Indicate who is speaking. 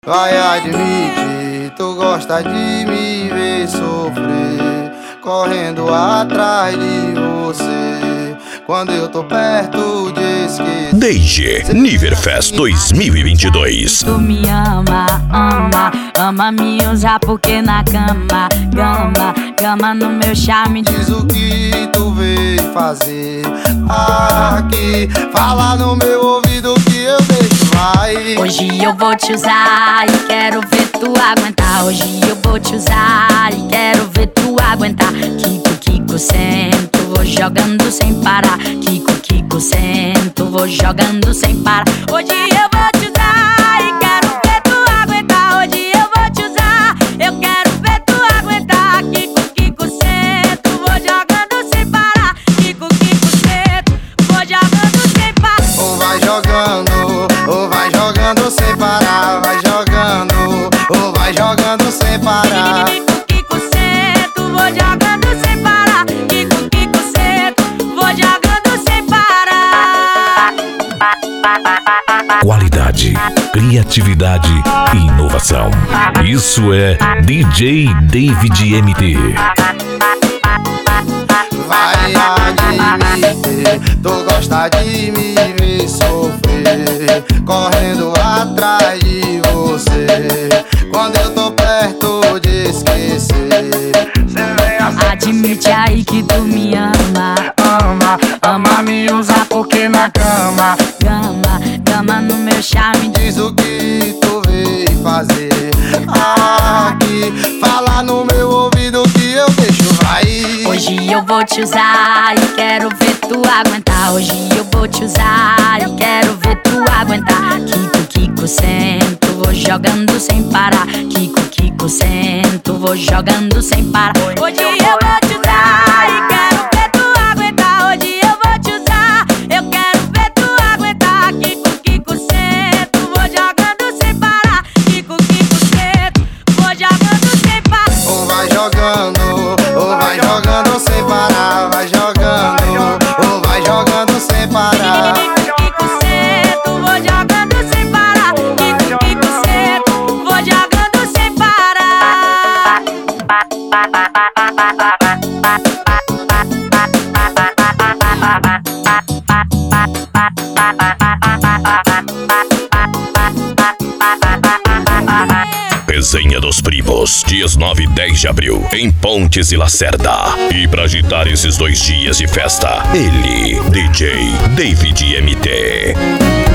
Speaker 1: Vai admitir, tu gosta de me ver sofrer, correndo atrás de você, quando eu tô perto de esquecer.
Speaker 2: DG Niverfest 2022.
Speaker 3: Tu me ama, ama me usar porque na cama, gama no meu charme.
Speaker 1: Diz o que tu veio fazer aqui, fala no meu ouvido que eu deixo vai.
Speaker 3: Hoje eu vou te usar e quero ver tu aguentar. Hoje eu vou te usar e quero ver tu aguentar. Kiko, sento, vou jogando sem parar. Kiko, sento, vou jogando sem parar. Hoje eu vou te usar e quero ver tu aguentar. Hoje eu vou te usar, eu quero ver tu aguentar. Kiko, sento, vou jogando sem parar. Kiko, sento, vou jogando sem parar.
Speaker 1: Ou vai jogando sem parar, vai jogando, ou vai jogando sem parar.
Speaker 3: Kiko, sento, vou jogando sem parar. Kiko, sento, vou jogando sem parar.
Speaker 2: Qualidade, criatividade e inovação. Isso é DJ David MT.
Speaker 1: Vai admitir, tu gosta de me ver sofrer, correndo atrás de você, quando eu tô perto de esquecer.
Speaker 3: Admite aí que tu me ama,
Speaker 1: ama me usar porque na cama,
Speaker 3: gama no meu charme.
Speaker 1: diz o que tu veio fazer aqui, fala no meu ouvido que eu deixo vai.
Speaker 3: Hoje eu vou te usar e quero ver tu aguentar. Hoje eu vou te usar e quero ver tu aguentar. Kiko, sento, vou jogando sem parar. Kiko, sento, vou jogando sem parar. Hoje eu vou te usar e quero ver tu aguentar. Hoje eu vou te usar, eu quero ver tu aguentar. Kiko, sento, vou jogando sem parar. Kiko, sento, vou jogando sem parar.
Speaker 1: Ou vai jogando sem parar, vai jogando, ou vai jogando sem parar.
Speaker 3: Kiko, sento, vou jogando sem parar. Kiko, sento, vou jogando sem parar.
Speaker 2: Resenha dos Primos, dias 9 e 10 de abril, em Pontes e Lacerda. E pra agitar esses 2 dias de festa, ele, DJ David MT.